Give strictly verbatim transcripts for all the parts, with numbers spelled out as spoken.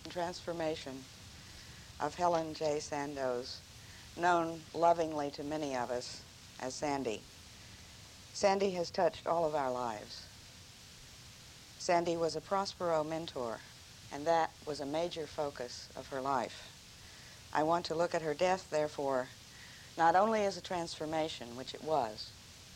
transformation of Helen J. Sandoz, known lovingly to many of us as Sandy. Sandy has touched all of our lives. Sandy was a Prospero mentor, and that was a major focus of her life. I want to look at her death, therefore, not only as a transformation, which it was,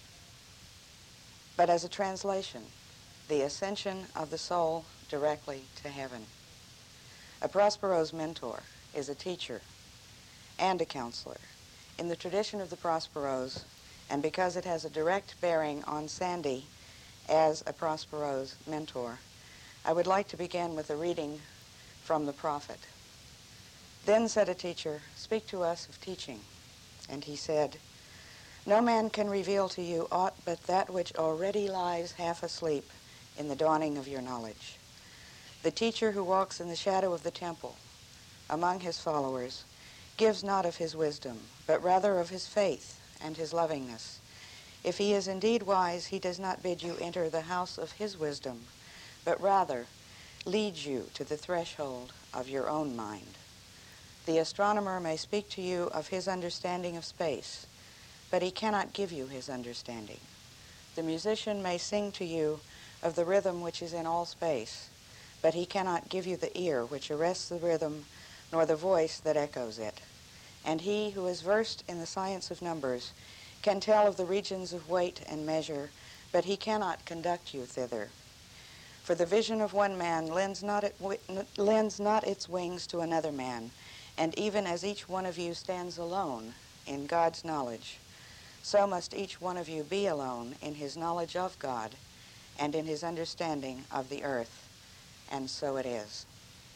but as a translation, the ascension of the soul directly to heaven. A Prospero's mentor is a teacher and a counselor. In the tradition of the Prosperos, and because it has a direct bearing on Sandy as a Prospero's mentor, I would like to begin with a reading from the prophet. Then said a teacher, "Speak to us of teaching." And he said, "No man can reveal to you aught but that which already lies half asleep in the dawning of your knowledge. The teacher who walks in the shadow of the temple among his followers gives not of his wisdom, but rather of his faith and his lovingness. If he is indeed wise, he does not bid you enter the house of his wisdom, but rather leads you to the threshold of your own mind. The astronomer may speak to you of his understanding of space, but he cannot give you his understanding. The musician may sing to you of the rhythm which is in all space, but he cannot give you the ear which arrests the rhythm, nor the voice that echoes it. And he who is versed in the science of numbers can tell of the regions of weight and measure, but he cannot conduct you thither. For the vision of one man lends not, it, lends not its wings to another man, and even as each one of you stands alone in God's knowledge, so must each one of you be alone in his knowledge of God and in his understanding of the earth. And so it is."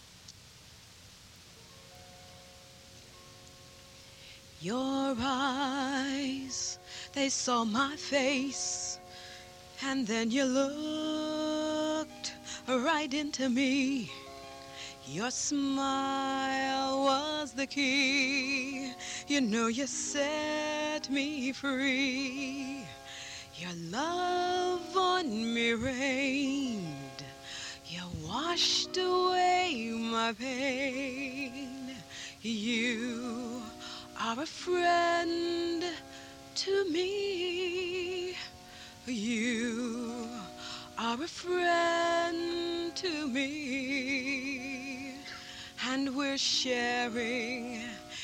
Your eyes, they saw my face, and then you looked right into me. Your smile was the key. You know you set me free. Your love on me rained. You washed away my pain. You are a friend to me. You are a friend to me. And we're sharing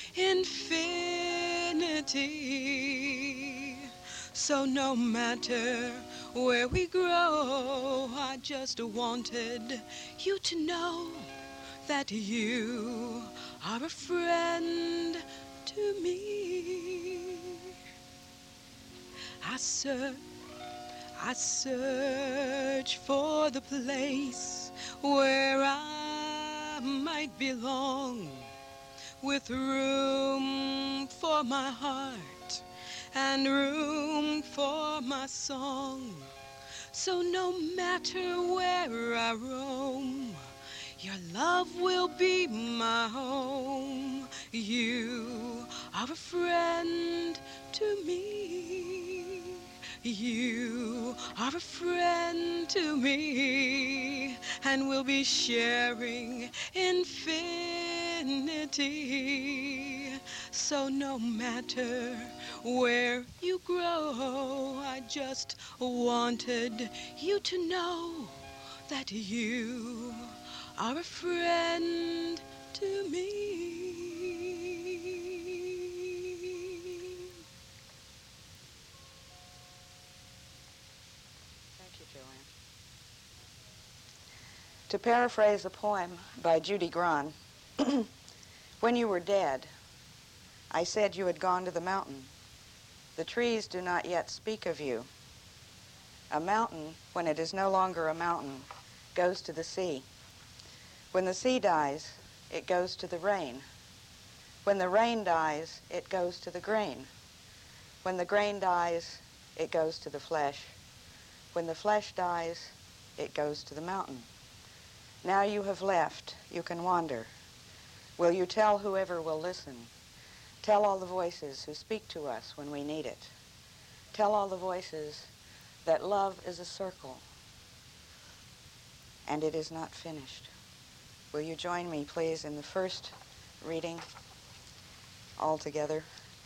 infinity. So no matter where we grow, I just wanted you to know that you are a friend to me. I search, I search for the place where I might belong, with room for my heart and room for my song. So no matter where I roam, your love will be my home. You are a friend to me. You are a friend to me, and we'll be sharing infinity. So no matter where you grow, I just wanted you to know that you are a friend to me. Thank you, Joanne. To paraphrase a poem by Judy Grahn, when you were dead, I said you had gone to the mountain. The trees do not yet speak of you. A mountain, when it is no longer a mountain, goes to the sea. When the sea dies, it goes to the rain. When the rain dies, it goes to the grain. When the grain dies, it goes to the flesh. When the flesh dies, it goes to the mountain. Now you have left, you can wander. Will you tell whoever will listen? Tell all the voices who speak to us when we need it. Tell all the voices that love is a circle and it is not finished. will you join me, please, in the first reading all together?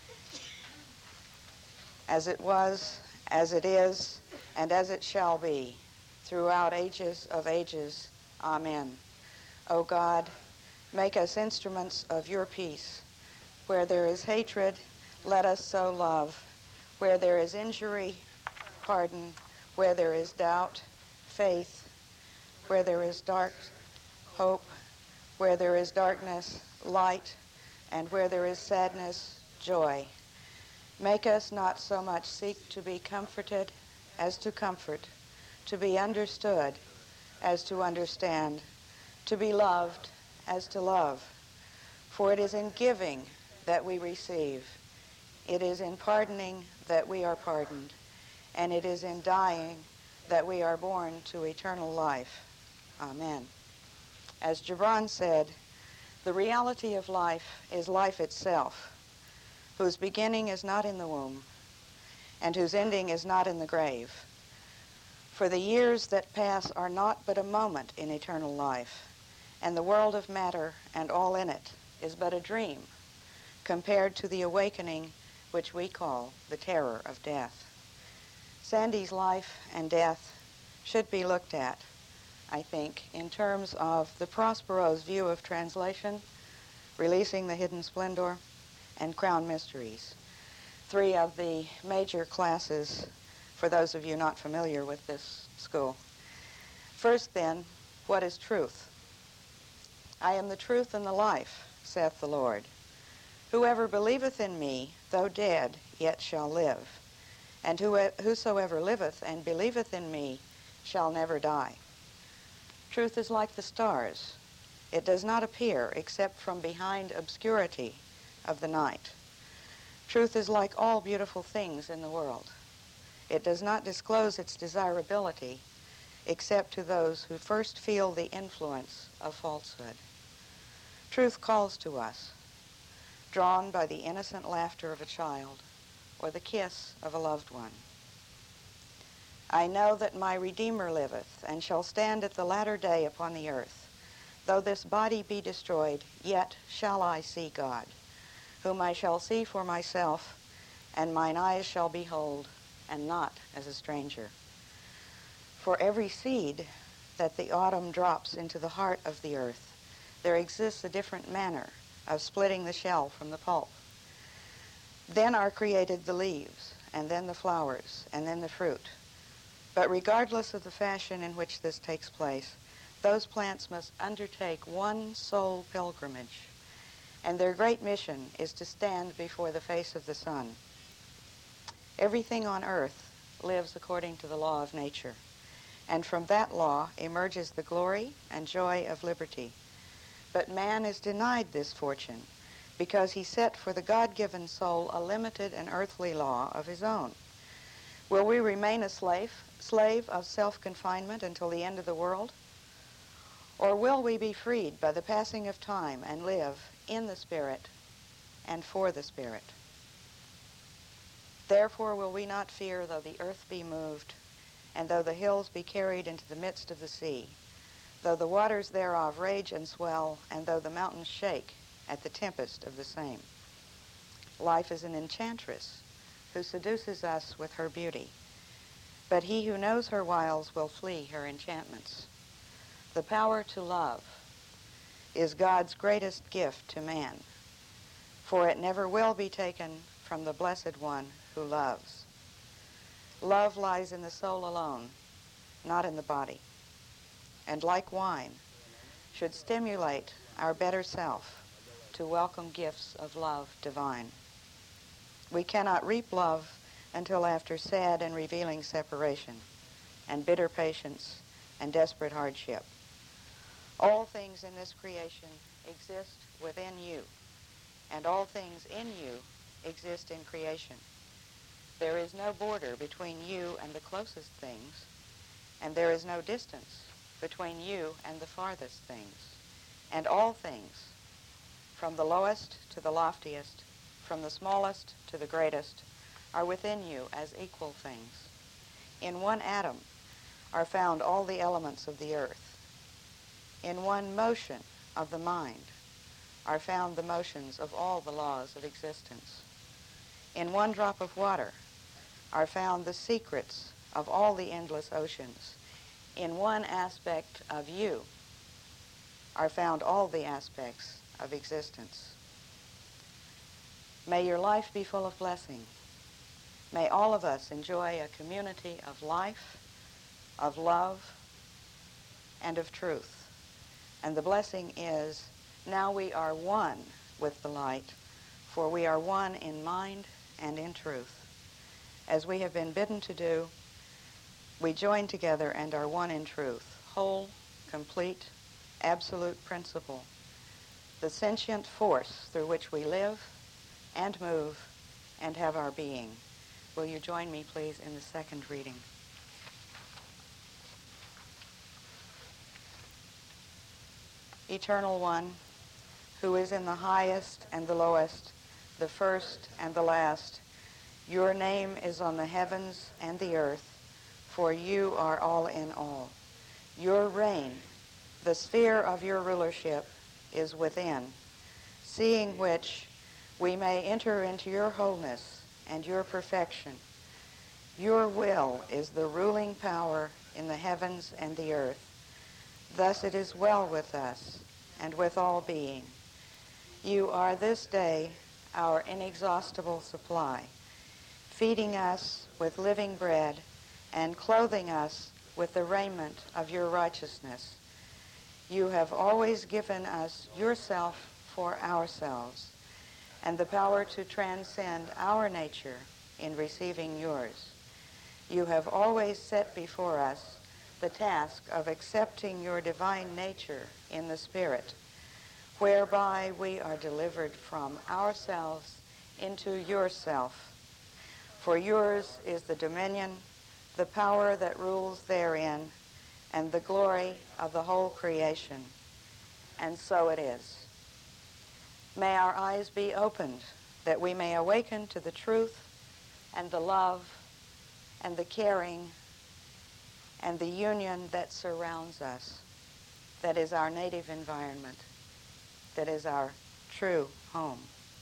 As it was, as it is, and as it shall be, throughout ages of ages. Amen. O God, make us instruments of your peace. Where there is hatred, let us sow love. Where there is injury, pardon. Where there is doubt, faith. Where there is dark, hope. Where there is darkness, light. And where there is sadness, joy. Make us not so much seek to be comforted as to comfort, to be understood as to understand, to be loved as to love. For it is in giving that we receive. It is in pardoning that we are pardoned. And it is in dying that we are born to eternal life. Amen. As Gibran said, the reality of life is life itself, whose beginning is not in the womb, and whose ending is not in the grave. For the years that pass are not but a moment in eternal life, and the world of matter and all in it is but a dream compared to the awakening which we call the terror of death. Sandy's life and death should be looked at, I think, in terms of the Prospero's view of translation, Releasing the Hidden Splendor, and Crown Mysteries, three of the major classes for those of you not familiar with this school. First, then, what is truth? I am the truth and the life, saith the Lord. Whoever believeth in me, though dead, yet shall live. And whosoever liveth and believeth in me shall never die. Truth is like the stars. It does not appear except from behind obscurity of the night. Truth is like all beautiful things in the world. It does not disclose its desirability except to those who first feel the influence of falsehood. Truth calls to us, drawn by the innocent laughter of a child or the kiss of a loved one. I know that my Redeemer liveth, and shall stand at the latter day upon the earth. Though this body be destroyed, yet shall I see God, whom I shall see for myself, and mine eyes shall behold, and not as a stranger. For every seed that the autumn drops into the heart of the earth, there exists a different manner of splitting the shell from the pulp. Then are created the leaves, and then the flowers, and then the fruit. But regardless of the fashion in which this takes place, those plants must undertake one sole pilgrimage, and their great mission is to stand before the face of the sun. Everything on earth lives according to the law of nature, and from that law emerges the glory and joy of liberty. But man is denied this fortune because he set for the God-given soul a limited and earthly law of his own. Will we remain a slave, slave of self-confinement until the end of the world? Or will we be freed by the passing of time and live in the Spirit and for the Spirit? Therefore will we not fear though the earth be moved, and though the hills be carried into the midst of the sea, though the waters thereof rage and swell, and though the mountains shake at the tempest of the same. Life is an enchantress who seduces us with her beauty, but he who knows her wiles will flee her enchantments. The power to love is God's greatest gift to man, for it never will be taken from the Blessed One who loves. Love lies in the soul alone, not in the body, and like wine, should stimulate our better self to welcome gifts of love divine. We cannot reap love until after sad and revealing separation, and bitter patience, and desperate hardship. All things in this creation exist within you, and all things in you exist in creation. There is no border between you and the closest things, and there is no distance between you and the farthest things. And all things, from the lowest to the loftiest, from the smallest to the greatest, are within you as equal things. In one atom are found all the elements of the earth. In one motion of the mind are found the motions of all the laws of existence. In one drop of water are found the secrets of all the endless oceans. In one aspect of you are found all the aspects of existence. May your life be full of blessing. May all of us enjoy a community of life, of love, and of truth. And the blessing is, now we are one with the light, for we are one in mind and in truth. As we have been bidden to do, we join together and are one in truth, whole, complete, absolute principle, the sentient force through which we live and move and have our being. Will you join me, please, in the second reading? Eternal One, who is in the highest and the lowest, the first and the last, your name is on the heavens and the earth, for you are all in all. Your reign, the sphere of your rulership, is within, seeing which we may enter into your wholeness and your perfection. Your will is the ruling power in the heavens and the earth. Thus it is well with us and with all being. You are this day our inexhaustible supply, feeding us with living bread and clothing us with the raiment of your righteousness. You have always given us yourself for ourselves, and the power to transcend our nature in receiving yours. You have always set before us the task of accepting your divine nature in the Spirit, whereby we are delivered from ourselves into yourself. For yours is the dominion, the power that rules therein, and the glory of the whole creation. And so it is. May our eyes be opened that we may awaken to the truth and the love and the caring and the union that surrounds us, that is our native environment, that is our true home.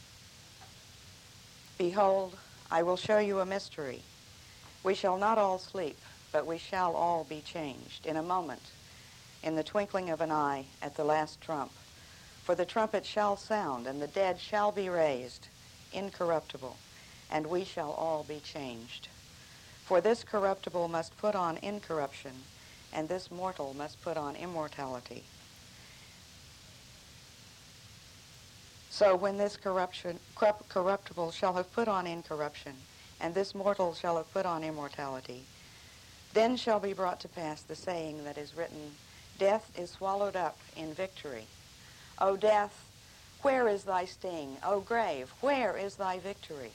Behold, I will show you a mystery. We shall not all sleep, but we shall all be changed in a moment, in the twinkling of an eye, at the last trump. For the trumpet shall sound, and the dead shall be raised, incorruptible, and we shall all be changed. For this corruptible must put on incorruption, and this mortal must put on immortality. So when this corruption, corrupt, corruptible shall have put on incorruption, and this mortal shall have put on immortality, then shall be brought to pass the saying that is written, death is swallowed up in victory. O death, where is thy sting? O grave, where is thy victory?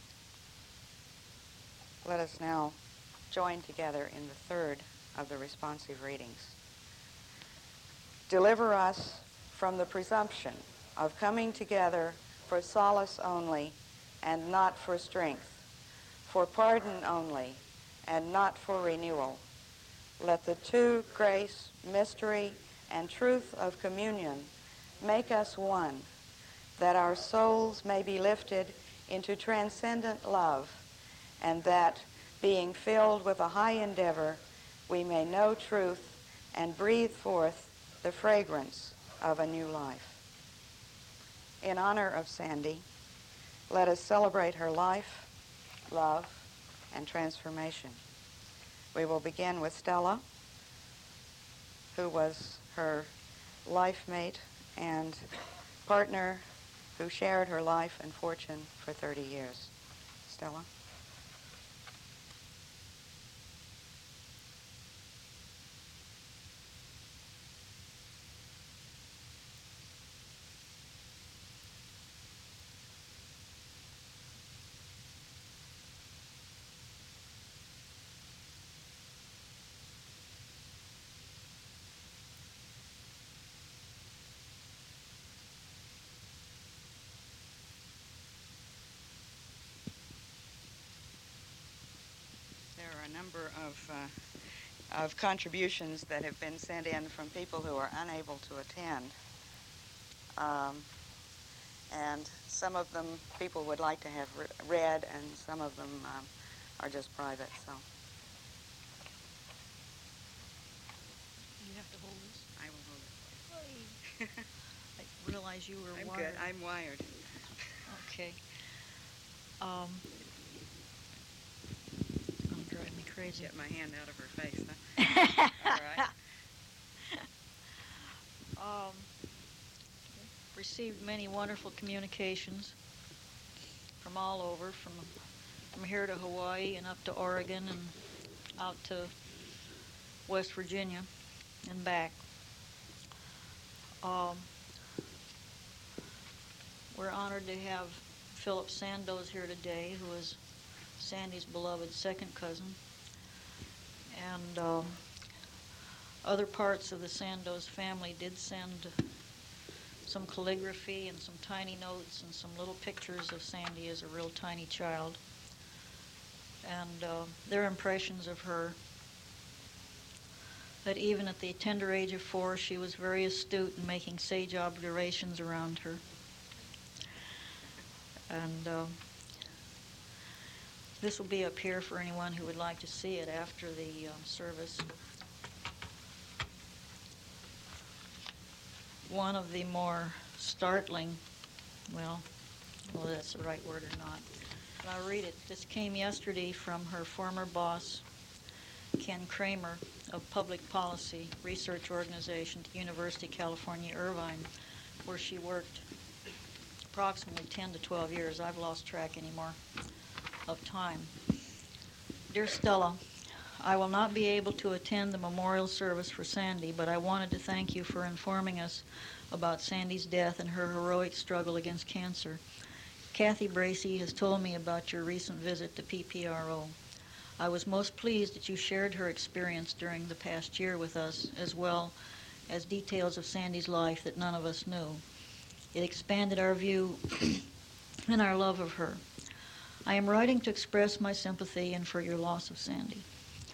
Let us now join together in the third of the responsive readings. Deliver us from the presumption of coming together for solace only and not for strength, for pardon only and not for renewal. Let the two grace, mystery, and truth of communion make us one, that our souls may be lifted into transcendent love, and that, being filled with a high endeavor, we may know truth and breathe forth the fragrance of a new life. In honor of Sandy, let us celebrate her life, love, and transformation. We will begin with Stella, who was her life mate and partner who shared her life and fortune for thirty years. Stella? There are a number of, uh, of contributions that have been sent in from people who are unable to attend. Um, and some of them people would like to have re- read, and some of them um, are just private. So You have to hold this. I will hold it. I realize you were I'm wired. good. I'm wired. Okay. Um, I'm driving me crazy. Get my hand out of her face. Huh? All right. Um, received many wonderful communications from all over, from from here to Hawaii and up to Oregon and out to West Virginia and back. Um, we're honored to have Philip Sandoz here today, who is Sandy's beloved second cousin. And um, other parts of the Sandoz family did send some calligraphy and some tiny notes and some little pictures of Sandy as a real tiny child. And uh, their impressions of her, that even at the tender age of four, she was very astute in making sage observations around her. And uh, this will be up here for anyone who would like to see it after the um, service. One of the more startling, well, whether that's the right word or not, but I'll read it. This came yesterday from her former boss, Ken Kramer, of Public Policy Research Organization at the University of California, Irvine, where she worked approximately ten to twelve years. I've lost track anymore of time. Dear Stella, I will not be able to attend the memorial service for Sandy, but I wanted to thank you for informing us about Sandy's death and her heroic struggle against cancer. Kathy Bracey has told me about your recent visit to P P R O. I was most pleased that you shared her experience during the past year with us, as well as details of Sandy's life that none of us knew. It expanded our view and our love of her. I am writing to express my sympathy and for your loss of Sandy.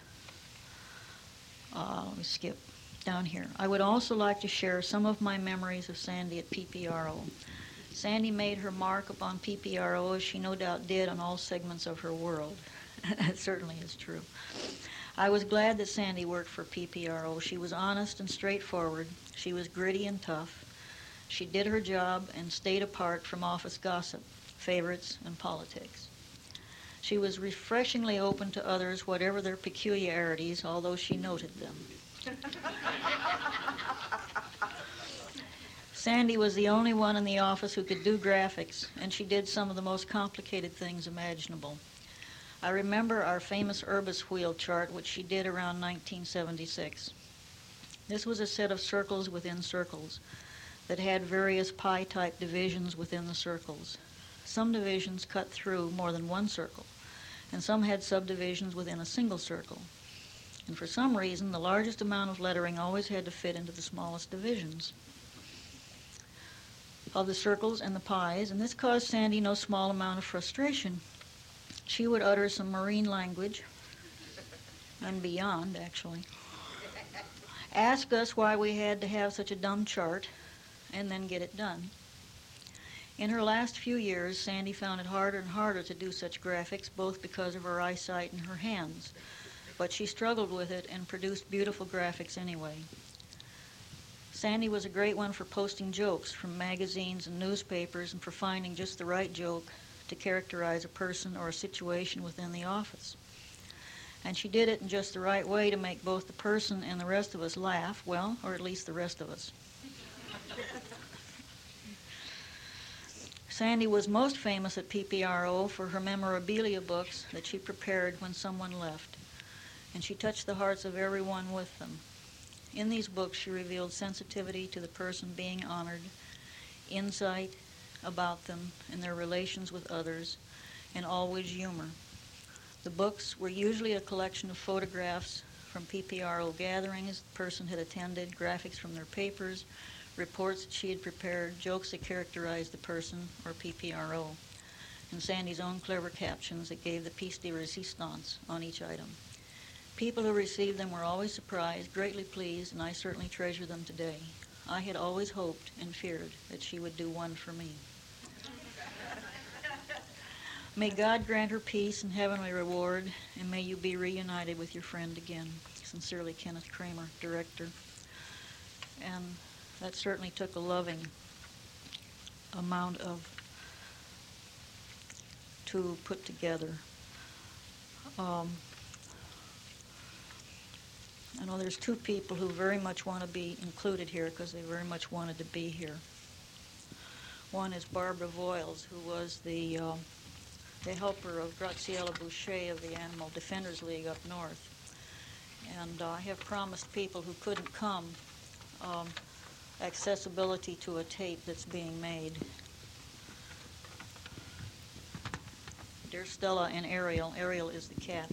Uh, let me skip down here. I would also like to share some of my memories of Sandy at P P R O. Sandy made her mark upon P P R O, as she no doubt did on all segments of her world. That certainly is true. I was glad that Sandy worked for P P R O. She was honest and straightforward. She was gritty and tough. She did her job and stayed apart from office gossip, favorites, and politics. She was refreshingly open to others, whatever their peculiarities, although she noted them. Sandy was the only one in the office who could do graphics, and she did some of the most complicated things imaginable. I remember our famous Urbis wheel chart, which she did around nineteen seventy-six. This was a set of circles within circles that had various pie-type divisions within the circles. Some divisions cut through more than one circle, and some had subdivisions within a single circle. And for some reason, the largest amount of lettering always had to fit into the smallest divisions of the circles and the pies, and this caused Sandy no small amount of frustration. She would utter some marine language, and beyond, actually, ask us why we had to have such a dumb chart, and then get it done. In her last few years, Sandy found it harder and harder to do such graphics, both because of her eyesight and her hands. But she struggled with it and produced beautiful graphics anyway. Sandy was a great one for posting jokes from magazines and newspapers and for finding just the right joke to characterize a person or a situation within the office. And she did it in just the right way to make both the person and the rest of us laugh, well, or at least the rest of us. Sandy was most famous at P P R O for her memorabilia books that she prepared when someone left, and she touched the hearts of everyone with them. In these books, she revealed sensitivity to the person being honored, insight about them and their relations with others, and always humor. The books were usually a collection of photographs from P P R O gatherings the person had attended, graphics from their papers, reports that she had prepared, jokes that characterized the person or P P R O, and Sandy's own clever captions that gave the piece de resistance on each item. People who received them were always surprised, greatly pleased, and I certainly treasure them today. I had always hoped and feared that she would do one for me. May God grant her peace and heavenly reward, and may you be reunited with your friend again. Sincerely, Kenneth Kramer, Director. And that certainly took a loving amount of to put together. Um, I know there's two people who very much want to be included here because they very much wanted to be here. One is Barbara Voiles, who was the uh, the helper of Graciela Boucher of the Animal Defenders League up north. And uh, I have promised people who couldn't come um, accessibility to a tape that's being made. Dear Stella and Ariel. Ariel is the cat.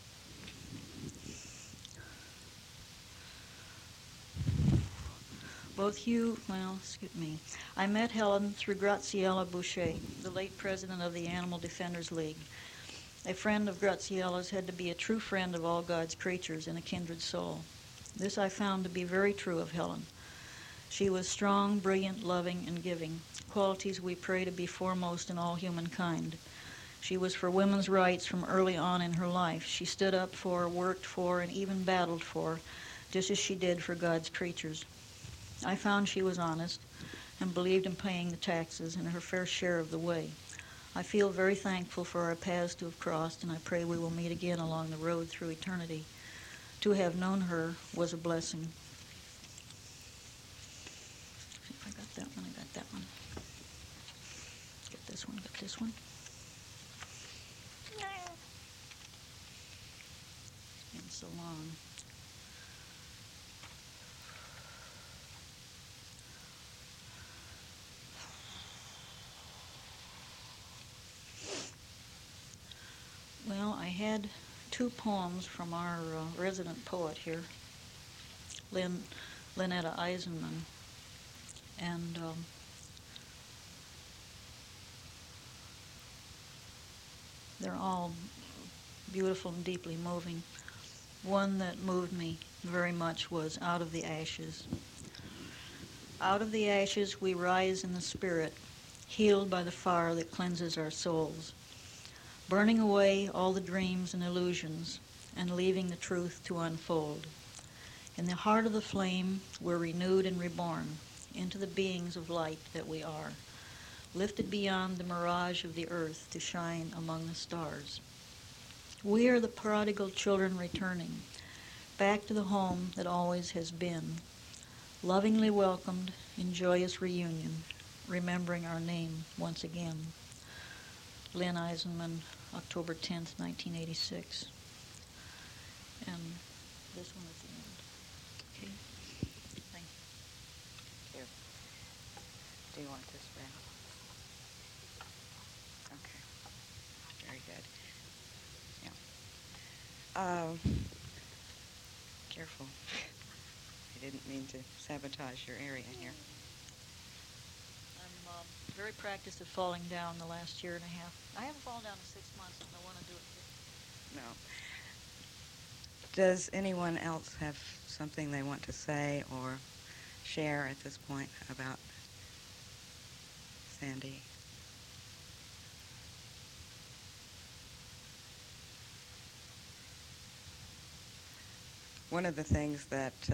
Both Hugh, well, excuse me. I met Helen through Graciela Boucher, the late president of the Animal Defenders League. A friend of Graciela's had to be a true friend of all God's creatures and a kindred soul. This I found to be very true of Helen. She was strong, brilliant, loving, and giving, qualities we pray to be foremost in all humankind. She was for women's rights from early on in her life. She stood up for, worked for, and even battled for, just as she did for God's creatures. I found she was honest and believed in paying the taxes and her fair share of the way. I feel very thankful for our paths to have crossed, and I pray we will meet again along the road through eternity. To have known her was a blessing. See if I got that one, I got that one. Get this one, got this one. It's been so long. Well, I had two poems from our uh, resident poet here, Lynn, Lynetta Eisenman, and um, they're all beautiful and deeply moving. One that moved me very much was Out of the Ashes. Out of the ashes we rise in the spirit, healed by the fire that cleanses our souls, burning away all the dreams and illusions and leaving the truth to unfold. In the heart of the flame, we're renewed and reborn into the beings of light that we are, lifted beyond the mirage of the earth to shine among the stars. We are the prodigal children returning back to the home that always has been, lovingly welcomed in joyous reunion, remembering our name once again. Lynn Eisenman, October tenth, nineteen eighty-six. And this one at the end. Okay. Thank you. Here. Do you want this, Brad? Okay. Very good. Yeah. Um, careful. I didn't mean to sabotage your area here. I'm um, very practiced at falling down the last year and a half. I haven't fallen down in six months, and I want to do it. No. Does anyone else have something they want to say or share at this point about Sandy? One of the things that uh,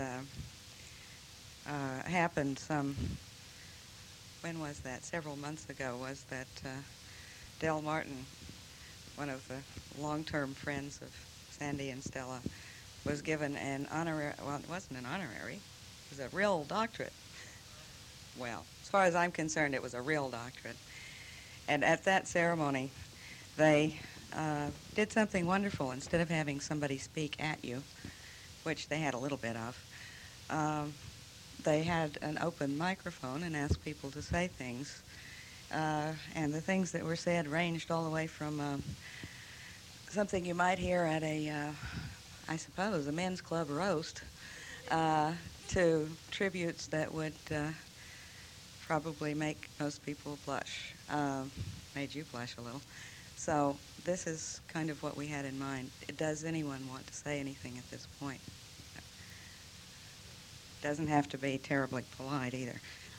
uh, happened some, when was that? Several months ago, was that uh, Del Martin, one of the long-term friends of Sandy and Stella, was given an honorary, well, it wasn't an honorary, it was a real doctorate. Well, as far as I'm concerned, it was a real doctorate. And at that ceremony, they uh, did something wonderful. Instead of having somebody speak at you, which they had a little bit of, um, they had an open microphone and asked people to say things. Uh, and the things that were said ranged all the way from uh, something you might hear at a, uh, I suppose, a men's club roast, uh, to tributes that would uh, probably make most people blush, uh, made you blush a little. So this is kind of what we had in mind. Does anyone want to say anything at this point? Doesn't have to be terribly polite either.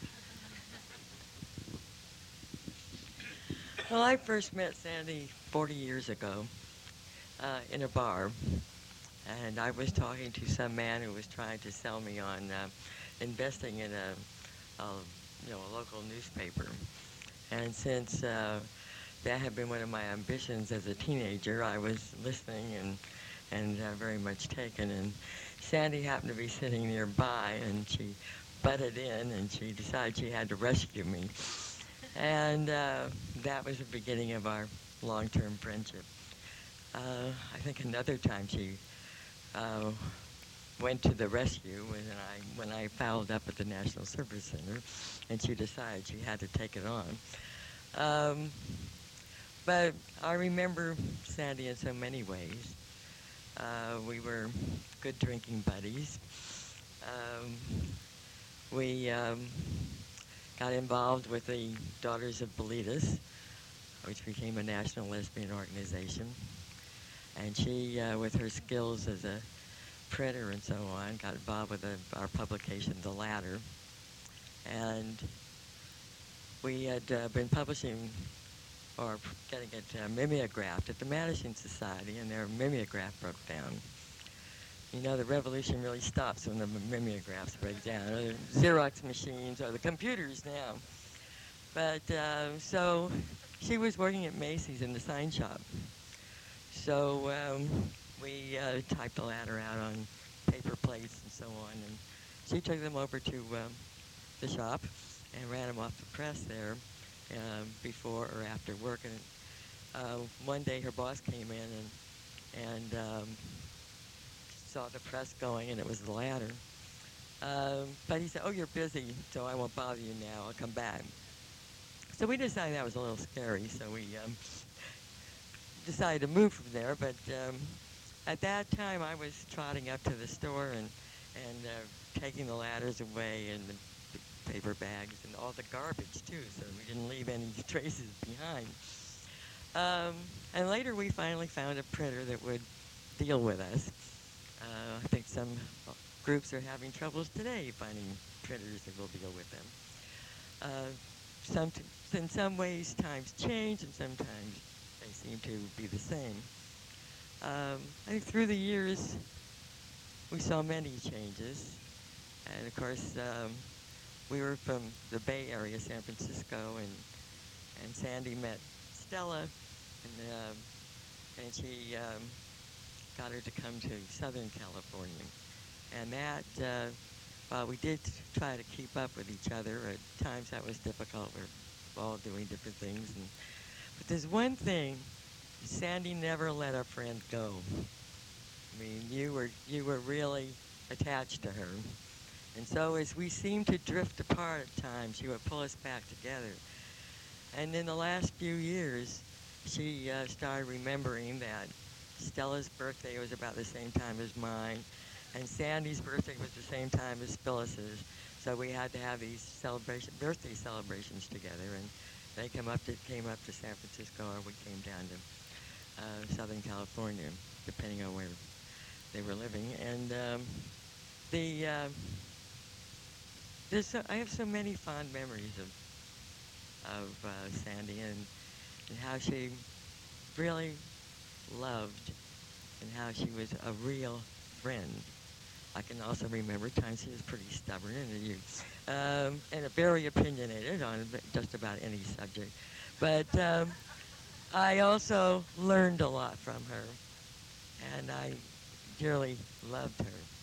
Well, I first met Sandy forty years ago uh, in a bar, and I was talking to some man who was trying to sell me on uh, investing in a, a, you know, a local newspaper. And since uh, that had been one of my ambitions as a teenager, I was listening and and uh, very much taken. And Sandy happened to be sitting nearby, and she butted in, and she decided she had to rescue me. And uh, that was the beginning of our long-term friendship. Uh, I think another time she uh, went to the rescue when I when I fouled up at the National Service Center, and she decided she had to take it on. Um, but I remember Sandy in so many ways. Uh, we were good drinking buddies. Um, we um, got involved with the Daughters of Bilitis, which became a national lesbian organization. And she, uh, with her skills as a printer and so on, got involved with the, our publication, The Ladder. And we had uh, been publishing or getting it uh, mimeographed at the Madison Society, and their mimeograph broke down. You know, the revolution really stops when the mimeographs break down, or the Xerox machines, or the computers now. But uh, so she was working at Macy's in the sign shop. So um, we uh, typed the ladder out on paper plates and so on, and she took them over to um, the shop and ran them off the press there uh, before or after work. And uh, one day her boss came in and, and um, saw the press going, and it was the ladder. Um, but he said, "Oh, you're busy, so I won't bother you now. I'll come back." So we decided that was a little scary, so we um, decided to move from there. But um, at that time, I was trotting up to the store and, and uh, taking the ladders away and the, the paper bags and all the garbage, too, so we didn't leave any traces behind. Um, and later, we finally found a printer that would deal with us. Uh, I think some groups are having troubles today finding printers that will deal with them. Uh, some t- in some ways, times change, and sometimes they seem to be the same. Um, I think through the years, we saw many changes. And of course, um, we were from the Bay Area, San Francisco, and and Sandy met Stella, and, uh, and she um, got her to come to Southern California. And that, uh, while we did try to keep up with each other, at times that was difficult. We're all doing different things. And, but there's one thing, Sandy never let a friend go. I mean, you were, you were really attached to her. And so as we seemed to drift apart at times, she would pull us back together. And in the last few years, she uh, started remembering that Stella's birthday was about the same time as mine, and Sandy's birthday was the same time as Phyllis's. So we had to have these celebration, birthday celebrations together, and they came up to came up to San Francisco, or we came down to uh, Southern California, depending on where they were living. And um, the uh, there's so, I have so many fond memories of of uh, Sandy and and how she really loved and how she was a real friend. I can also remember times she was pretty stubborn and you, um, and very opinionated on just about any subject. But um, I also learned a lot from her, and I dearly loved her.